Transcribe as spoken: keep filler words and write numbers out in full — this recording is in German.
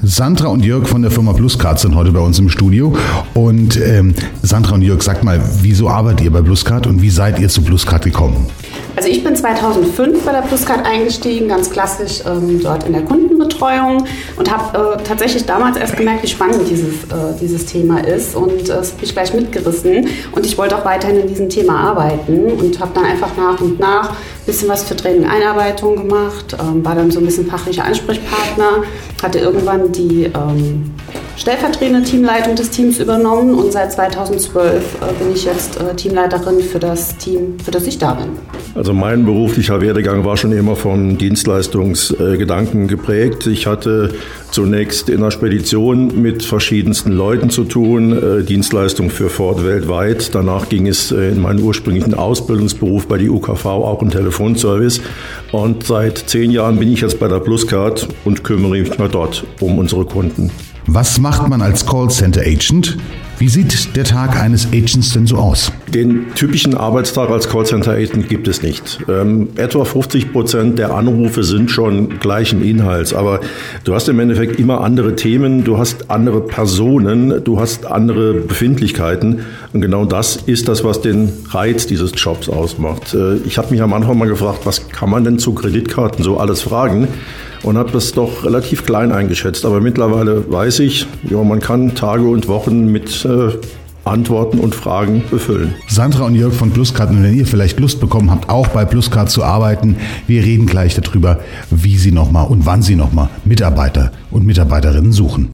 Sandra und Jörg von der Firma Pluscard sind heute bei uns im Studio. Und ähm, Sandra und Jörg, sagt mal, wieso arbeitet ihr bei Pluscard und wie seid ihr zu Pluscard gekommen? Also ich bin zweitausendfünf bei der Pluscard eingestiegen, ganz klassisch ähm, dort in der Kundenbetreuung und habe äh, tatsächlich damals erst gemerkt, wie spannend dieses, äh, dieses Thema ist und äh, es hat mich gleich mitgerissen und ich wollte auch weiterhin in diesem Thema arbeiten und habe dann einfach nach und nach ein bisschen was für Training und Einarbeitung gemacht, ähm, war dann so ein bisschen fachlicher Ansprechpartner, hatte irgendwann die ähm, stellvertretende Teamleitung des Teams übernommen und seit zweitausendzwölf äh, bin ich jetzt äh, Teamleiterin für das Team, für das ich da bin. Also mein beruflicher Werdegang war schon immer von Dienstleistungsgedanken geprägt. Ich hatte zunächst in der Spedition mit verschiedensten Leuten zu tun, Dienstleistung für Ford weltweit. Danach ging es in meinen ursprünglichen Ausbildungsberuf bei die U K V, auch im Telefonservice. Und seit zehn Jahren bin ich jetzt bei der Pluscard und kümmere mich mal dort um unsere Kunden. Was macht man als Callcenter-Agent? Wie sieht der Tag eines Agents denn so aus? Den typischen Arbeitstag als Callcenter-Agent gibt es nicht. Ähm, etwa fünfzig Prozent der Anrufe sind schon gleichen Inhalts, aber du hast im Endeffekt immer andere Themen, du hast andere Personen, du hast andere Befindlichkeiten und genau das ist das, was den Reiz dieses Jobs ausmacht. Äh, ich habe mich am Anfang mal gefragt, was kann man denn zu Kreditkarten so alles fragen? Und habe das doch relativ klein eingeschätzt. Aber mittlerweile weiß ich, ja, man kann Tage und Wochen mit äh, Antworten und Fragen befüllen. Sandra und Jörg von Pluscard, und wenn ihr vielleicht Lust bekommen habt, auch bei Pluscard zu arbeiten, wir reden gleich darüber, wie sie nochmal und wann sie nochmal Mitarbeiter und Mitarbeiterinnen suchen.